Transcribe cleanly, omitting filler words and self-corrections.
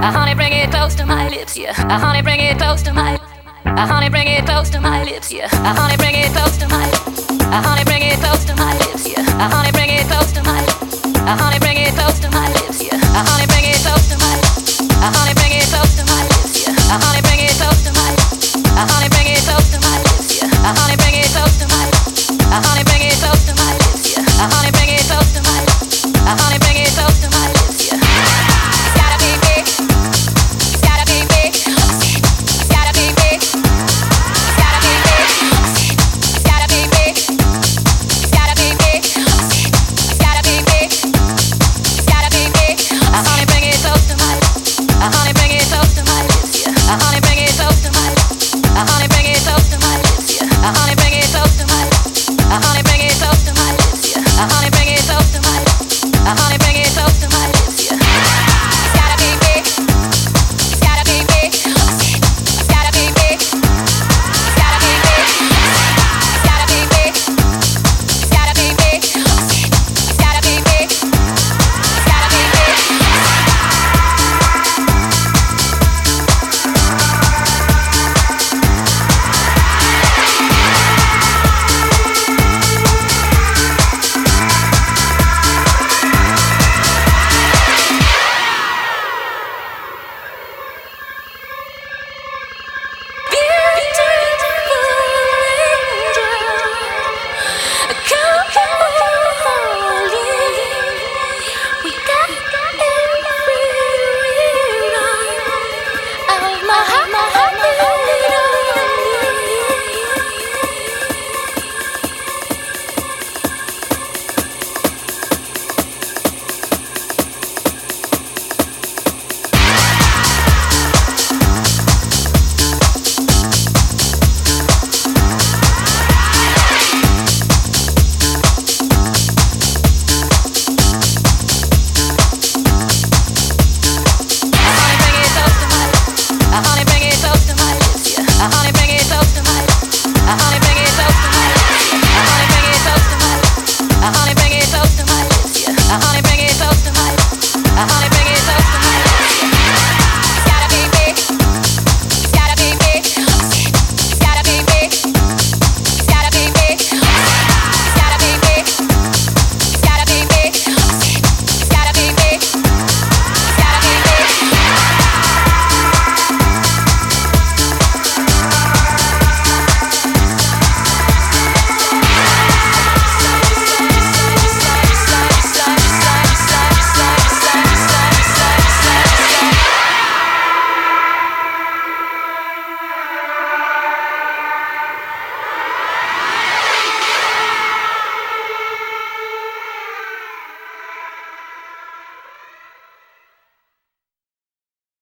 honey, bring it close to my lips, yeah. Honey, bring it close to my. Honey, bring it close to my lips, yeah. Honey, bring it close to my. Honey, bring it close to my lips, yeah. Honey, bring it close to my. Honey, bring it close to my lips, yeah. Honey, bring it close to my. Honey, bring it close to my lips, yeah. Honey, bring it close to my. Honey, bring it close to my lips, yeah. Honey, bring it close to my. Honey, bring it close to my lips, yeah. Honey, bring it close to my. Honey, bring it close to my lips, yeah. It's gotta be big. It's gotta be big. It's gotta be big. It's gotta be big. It's gotta be big. It's gotta be big. It's gotta be big. It's gotta be big. Honey, bring it close to my. Honey, bring it close to my lips, yeah. Honey, bring it close to my. Honey, bring it close to my lips, yeah. Honey, bring it close to my. Honey, bring it close to my lips, yeah. Honey, bring it close to my. Honey, bring it close to my lips, yeah. It's gotta be big. It's gotta be big. It's gotta be big. It's gotta be big. It's gotta be big. It's gotta be big. It's gotta be big. It's gotta be big. Honey, bring it close to my lips, yeah. Honey, bring it close to my. Honey, bring it close to my lips, yeah. Honey, bring it close to my. Honey, bring it close to my lips, yeah. Honey, bring it close to my. Honey,